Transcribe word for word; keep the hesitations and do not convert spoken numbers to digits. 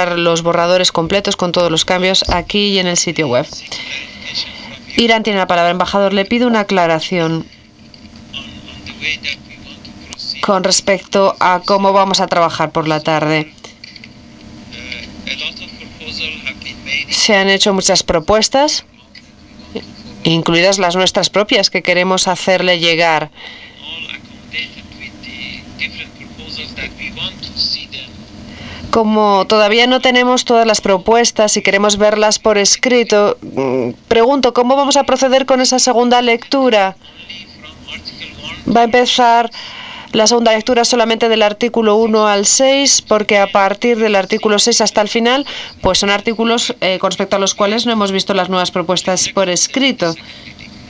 encontrar los borradores completos con todos los cambios aquí y en el sitio web. Irán tiene la palabra. Embajador, le pido una aclaración con respecto a cómo vamos a trabajar por la tarde. Se han hecho muchas propuestas, incluidas las nuestras propias, que queremos hacerle llegar. Como todavía no tenemos todas las propuestas y queremos verlas por escrito, pregunto, ¿cómo vamos a proceder con esa segunda lectura? ¿Va a empezar la segunda lectura solamente del artículo uno al seis? Porque a partir del artículo seis hasta el final, pues son artículos eh, con respecto a los cuales no hemos visto las nuevas propuestas por escrito.